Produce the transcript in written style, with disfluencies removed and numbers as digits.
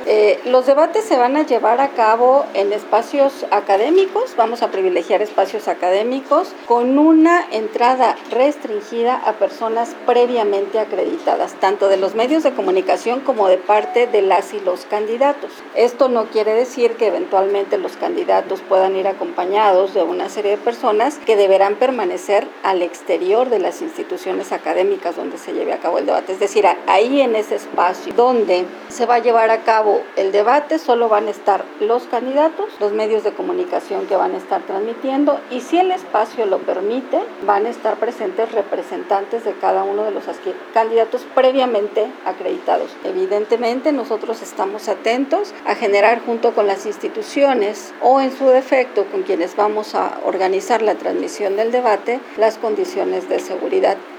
Los debates se van a llevar a cabo en espacios académicos, vamos a privilegiar espacios académicos con una entrada restringida a personas previamente acreditadas, tanto de los medios de comunicación como de parte de las y los candidatos. Esto no quiere decir que eventualmente los candidatos puedan ir acompañados de una serie de personas que deberán permanecer al exterior de las instituciones académicas donde se lleve a cabo el debate. Es decir, ahí en ese espacio donde se va a llevar a cabo el debate solo van a estar los candidatos, los medios de comunicación que van a estar transmitiendo y si el espacio lo permite, van a estar presentes representantes de cada uno de los candidatos previamente acreditados. Evidentemente, nosotros estamos atentos a generar junto con las instituciones o en su defecto con quienes vamos a organizar la transmisión del debate las condiciones de seguridad.